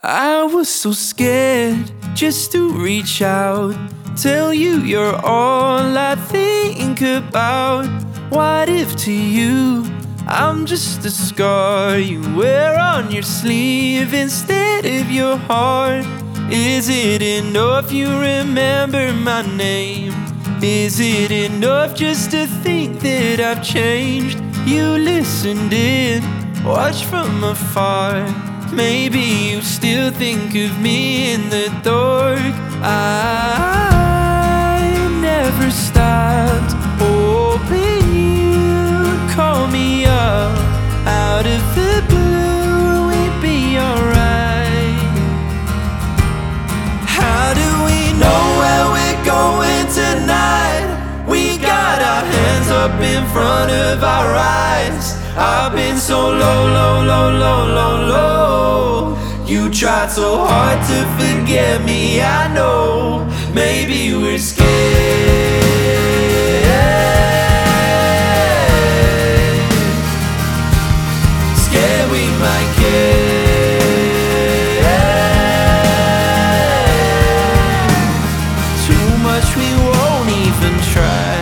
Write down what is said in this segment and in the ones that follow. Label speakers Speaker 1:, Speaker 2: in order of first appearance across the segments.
Speaker 1: I was so scared just to reach out, tell you you're all I think about. What if to you I'm just a scar you wear on your sleeve instead of your heart? Is it enough you remember my name? Is it enough just to think that I've changed? You listened in, watched from afar. Maybe you still think of me in the dark. I never stopped hoping you'd call me up out of the blue. We'd be alright. How do we know where we're going tonight? We got our hands up in front of our eyes. I've been so low, low, low, low, low, low. You tried so hard to forget me, I know. Maybe we're scared. Scared we might care. Too much we won't even try.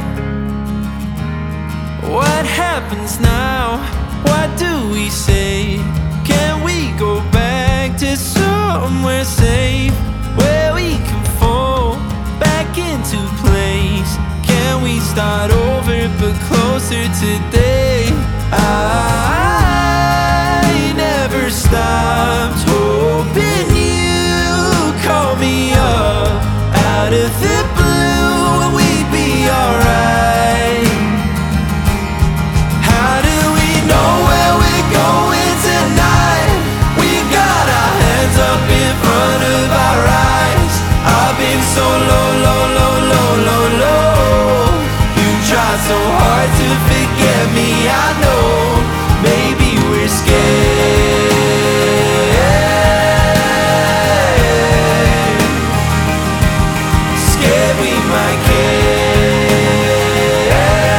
Speaker 1: What happens now? What do we say? Can we go back to somewhere safe where we can fall back into place? Can we start over but closer today? I never stopped hoping you call me up out of the blue and we'd be alright. How do we know where we're going tonight? We got our hands up in front of our eyes. I've been so low, low, low, low, low, low. You tried so hard to forget me, I know. Maybe we're scared. Scared we might care.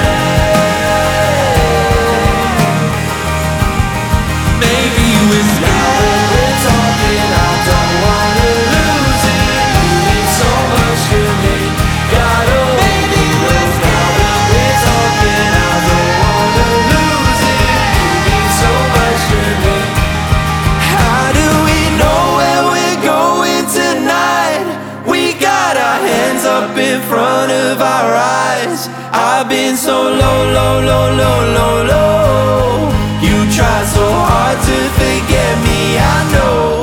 Speaker 1: Maybe we're now that we're talking, I don't wanna lose it. You mean so much to me. Gotta maybe we're now that we're talking, I don't wanna lose it. You mean so much to me. How do we know where we're going tonight? We got our hands up in front of our eyes. I've been so low, low, low, low, low, low. You tried so hard to forget me, I know.